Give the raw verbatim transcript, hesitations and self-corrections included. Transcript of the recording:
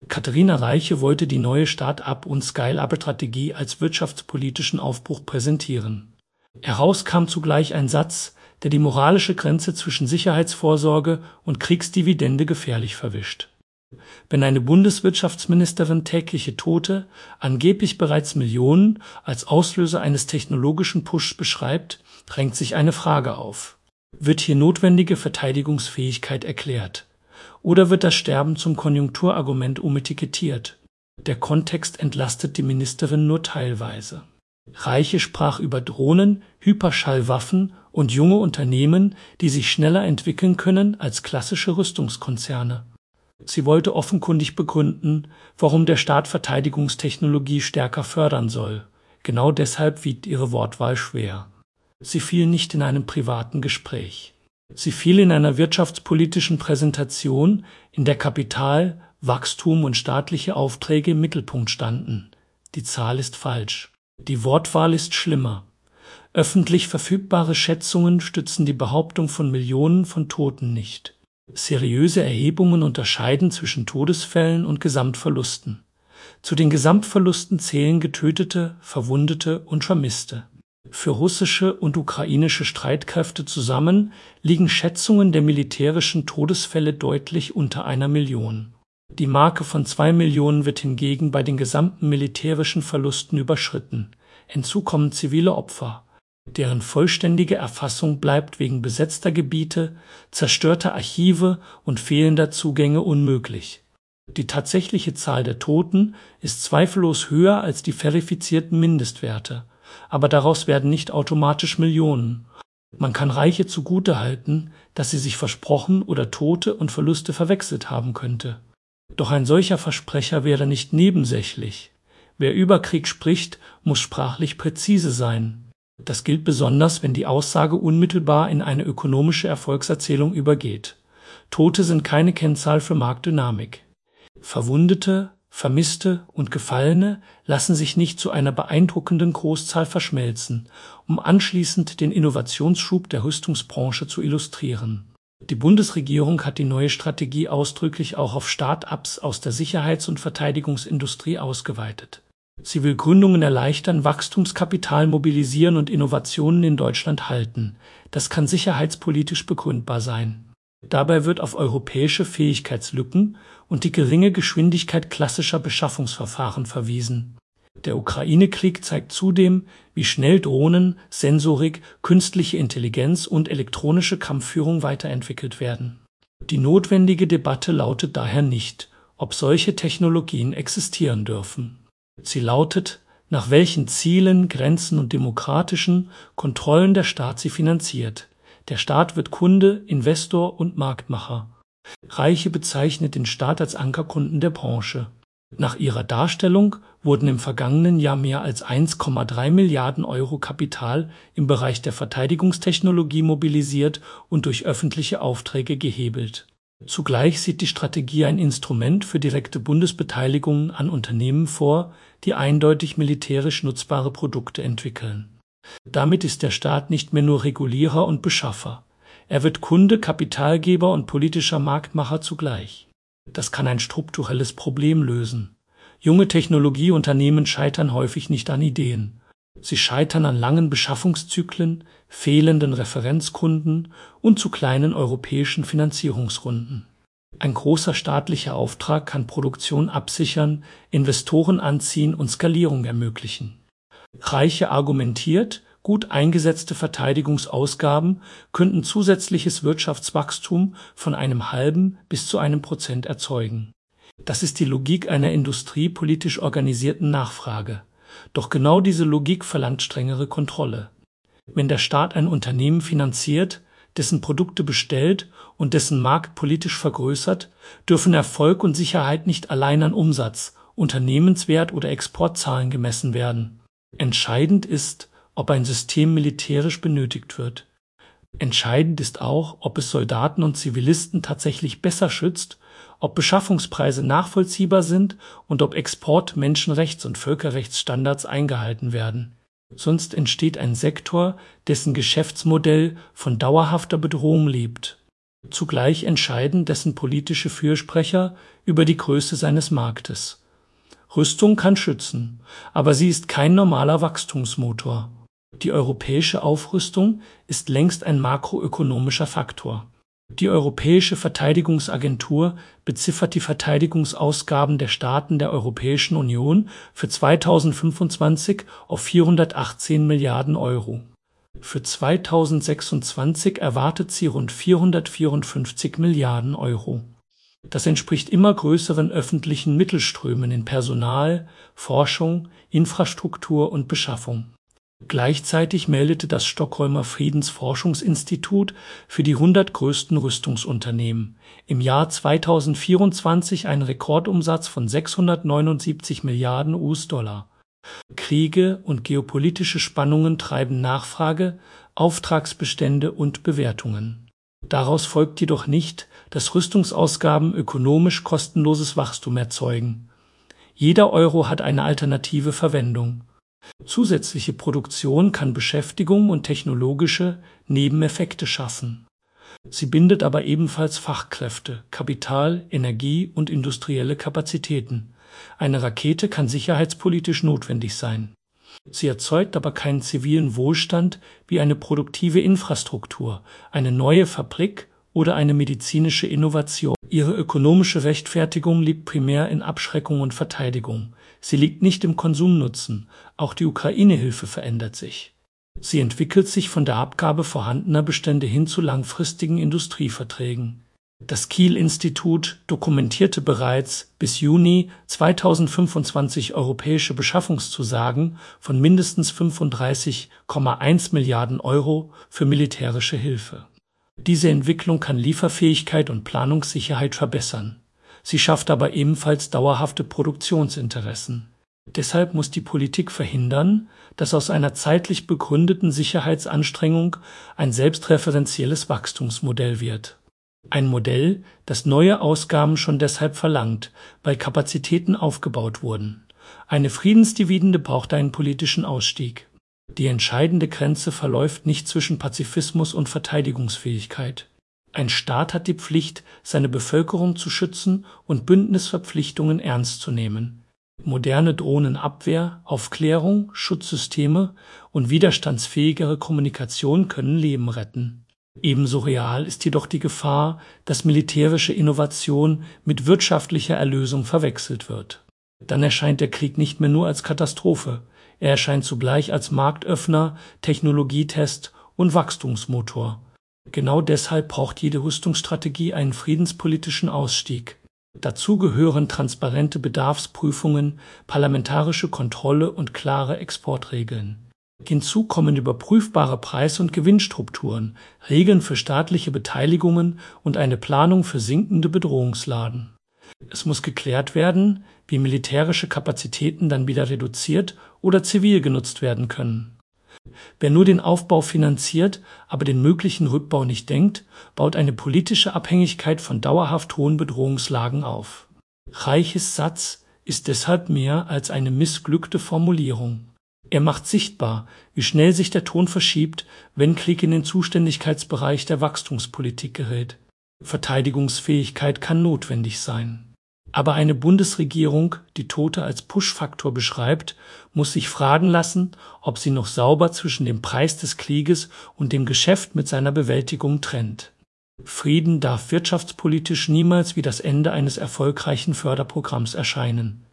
Katharina Reiche wollte die neue Start-up- und Scale-up-Strategie als wirtschaftspolitischen Aufbruch präsentieren. Heraus kam zugleich ein Satz, der die moralische Grenze zwischen Sicherheitsvorsorge und Kriegsdividende gefährlich verwischt. Wenn eine Bundeswirtschaftsministerin tägliche Tote, angeblich bereits Millionen, als Auslöser eines technologischen Pushs beschreibt, drängt sich eine Frage auf. Wird hier notwendige Verteidigungsfähigkeit erklärt? Oder wird das Sterben zum Konjunkturargument umetikettiert? Der Kontext entlastet die Ministerin nur teilweise. Reiche sprach über Drohnen, Hyperschallwaffen und junge Unternehmen, die sich schneller entwickeln können als klassische Rüstungskonzerne. Sie wollte offenkundig begründen, warum der Staat Verteidigungstechnologie stärker fördern soll. Genau deshalb wiegt ihre Wortwahl schwer. Sie fiel nicht in einem privaten Gespräch. Sie fiel in einer wirtschaftspolitischen Präsentation, in der Kapital, Wachstum und staatliche Aufträge im Mittelpunkt standen. Die Zahl ist falsch. Die Wortwahl ist schlimmer. Öffentlich verfügbare Schätzungen stützen die Behauptung von Millionen von Toten nicht. Seriöse Erhebungen unterscheiden zwischen Todesfällen und Gesamtverlusten. Zu den Gesamtverlusten zählen Getötete, Verwundete und Vermisste. Für russische und ukrainische Streitkräfte zusammen liegen Schätzungen der militärischen Todesfälle deutlich unter einer Million. Die Marke von zwei Millionen wird hingegen bei den gesamten militärischen Verlusten überschritten. Hinzu kommen zivile Opfer, deren vollständige Erfassung bleibt wegen besetzter Gebiete, zerstörter Archive und fehlender Zugänge unmöglich. Die tatsächliche Zahl der Toten ist zweifellos höher als die verifizierten Mindestwerte, aber daraus werden nicht automatisch Millionen. Man kann Reiche zugutehalten, dass sie sich versprochen oder Tote und Verluste verwechselt haben könnte. Doch ein solcher Versprecher wäre nicht nebensächlich. Wer über Krieg spricht, muss sprachlich präzise sein. Das gilt besonders, wenn die Aussage unmittelbar in eine ökonomische Erfolgserzählung übergeht. Tote sind keine Kennzahl für Marktdynamik. Verwundete, Vermisste und Gefallene lassen sich nicht zu einer beeindruckenden Großzahl verschmelzen, um anschließend den Innovationsschub der Rüstungsbranche zu illustrieren. Die Bundesregierung hat die neue Strategie ausdrücklich auch auf Start-ups aus der Sicherheits- und Verteidigungsindustrie ausgeweitet. Sie will Gründungen erleichtern, Wachstumskapital mobilisieren und Innovationen in Deutschland halten. Das kann sicherheitspolitisch begründbar sein. Dabei wird auf europäische Fähigkeitslücken und die geringe Geschwindigkeit klassischer Beschaffungsverfahren verwiesen. Der Ukraine-Krieg zeigt zudem, wie schnell Drohnen, Sensorik, künstliche Intelligenz und elektronische Kampfführung weiterentwickelt werden. Die notwendige Debatte lautet daher nicht, ob solche Technologien existieren dürfen. Sie lautet, nach welchen Zielen, Grenzen und demokratischen Kontrollen der Staat sie finanziert. Der Staat wird Kunde, Investor und Marktmacher. Reiche bezeichnet den Staat als Ankerkunden der Branche. Nach ihrer Darstellung wurden im vergangenen Jahr mehr als eins Komma drei Milliarden Euro Kapital im Bereich der Verteidigungstechnologie mobilisiert und durch öffentliche Aufträge gehebelt. Zugleich sieht die Strategie ein Instrument für direkte Bundesbeteiligungen an Unternehmen vor, die eindeutig militärisch nutzbare Produkte entwickeln. Damit ist der Staat nicht mehr nur Regulierer und Beschaffer. Er wird Kunde, Kapitalgeber und politischer Marktmacher zugleich. Das kann ein strukturelles Problem lösen. Junge Technologieunternehmen scheitern häufig nicht an Ideen. Sie scheitern an langen Beschaffungszyklen, fehlenden Referenzkunden und zu kleinen europäischen Finanzierungsrunden. Ein großer staatlicher Auftrag kann Produktion absichern, Investoren anziehen und Skalierung ermöglichen. Reiche argumentiert, gut eingesetzte Verteidigungsausgaben könnten zusätzliches Wirtschaftswachstum von einem halben bis zu einem Prozent erzeugen. Das ist die Logik einer industriepolitisch organisierten Nachfrage. Doch genau diese Logik verlangt strengere Kontrolle. Wenn der Staat ein Unternehmen finanziert, dessen Produkte bestellt und dessen Markt politisch vergrößert, dürfen Erfolg und Sicherheit nicht allein an Umsatz, Unternehmenswert oder Exportzahlen gemessen werden. Entscheidend ist, ob ein System militärisch benötigt wird. Entscheidend ist auch, ob es Soldaten und Zivilisten tatsächlich besser schützt, ob Beschaffungspreise nachvollziehbar sind und ob Export-, Menschenrechts- und Völkerrechtsstandards eingehalten werden. Sonst entsteht ein Sektor, dessen Geschäftsmodell von dauerhafter Bedrohung lebt. Zugleich entscheiden dessen politische Fürsprecher über die Größe seines Marktes. Rüstung kann schützen, aber sie ist kein normaler Wachstumsmotor. Die europäische Aufrüstung ist längst ein makroökonomischer Faktor. Die Europäische Verteidigungsagentur beziffert die Verteidigungsausgaben der Staaten der Europäischen Union für zweitausendfünfundzwanzig auf vierhundertachtzehn Milliarden Euro. Für zweitausendsechsundzwanzig erwartet sie rund vierhundertvierundfünfzig Milliarden Euro. Das entspricht immer größeren öffentlichen Mittelströmen in Personal, Forschung, Infrastruktur und Beschaffung. Gleichzeitig meldete das Stockholmer Friedensforschungsinstitut für die hundert größten Rüstungsunternehmen im Jahr zweitausendvierundzwanzig einen Rekordumsatz von sechshundertneunundsiebzig Milliarden U S-Dollar. Kriege und geopolitische Spannungen treiben Nachfrage, Auftragsbestände und Bewertungen. Daraus folgt jedoch nicht, dass Rüstungsausgaben ökonomisch kostenloses Wachstum erzeugen. Jeder Euro hat eine alternative Verwendung. Zusätzliche Produktion kann Beschäftigung und technologische Nebeneffekte schaffen. Sie bindet aber ebenfalls Fachkräfte, Kapital, Energie und industrielle Kapazitäten. Eine Rakete kann sicherheitspolitisch notwendig sein. Sie erzeugt aber keinen zivilen Wohlstand wie eine produktive Infrastruktur, eine neue Fabrik oder eine medizinische Innovation. Ihre ökonomische Rechtfertigung liegt primär in Abschreckung und Verteidigung. Sie liegt nicht im Konsumnutzen. Auch die Ukraine-Hilfe verändert sich. Sie entwickelt sich von der Abgabe vorhandener Bestände hin zu langfristigen Industrieverträgen. Das Kiel-Institut dokumentierte bereits bis Juni zweitausendfünfundzwanzig europäische Beschaffungszusagen von mindestens fünfunddreißig Komma eins Milliarden Euro für militärische Hilfe. Diese Entwicklung kann Lieferfähigkeit und Planungssicherheit verbessern. Sie schafft aber ebenfalls dauerhafte Produktionsinteressen. Deshalb muss die Politik verhindern, dass aus einer zeitlich begründeten Sicherheitsanstrengung ein selbstreferenzielles Wachstumsmodell wird. Ein Modell, das neue Ausgaben schon deshalb verlangt, weil Kapazitäten aufgebaut wurden. Eine Friedensdividende braucht einen politischen Ausstieg. Die entscheidende Grenze verläuft nicht zwischen Pazifismus und Verteidigungsfähigkeit. Ein Staat hat die Pflicht, seine Bevölkerung zu schützen und Bündnisverpflichtungen ernst zu nehmen. Moderne Drohnenabwehr, Aufklärung, Schutzsysteme und widerstandsfähigere Kommunikation können Leben retten. Ebenso real ist jedoch die Gefahr, dass militärische Innovation mit wirtschaftlicher Erlösung verwechselt wird. Dann erscheint der Krieg nicht mehr nur als Katastrophe, er erscheint zugleich als Marktöffner, Technologietest und Wachstumsmotor. Genau deshalb braucht jede Rüstungsstrategie einen friedenspolitischen Ausstieg. Dazu gehören transparente Bedarfsprüfungen, parlamentarische Kontrolle und klare Exportregeln. Hinzu kommen überprüfbare Preis- und Gewinnstrukturen, Regeln für staatliche Beteiligungen und eine Planung für sinkende Bedrohungslagen. Es muss geklärt werden, wie militärische Kapazitäten dann wieder reduziert oder zivil genutzt werden können. Wer nur den Aufbau finanziert, aber den möglichen Rückbau nicht denkt, baut eine politische Abhängigkeit von dauerhaft hohen Bedrohungslagen auf. Reiches Satz ist deshalb mehr als eine missglückte Formulierung. Er macht sichtbar, wie schnell sich der Ton verschiebt, wenn Krieg in den Zuständigkeitsbereich der Wachstumspolitik gerät. Verteidigungsfähigkeit kann notwendig sein. Aber eine Bundesregierung, die Tote als Push-Faktor beschreibt, muss sich fragen lassen, ob sie noch sauber zwischen dem Preis des Krieges und dem Geschäft mit seiner Bewältigung trennt. Frieden darf wirtschaftspolitisch niemals wie das Ende eines erfolgreichen Förderprogramms erscheinen.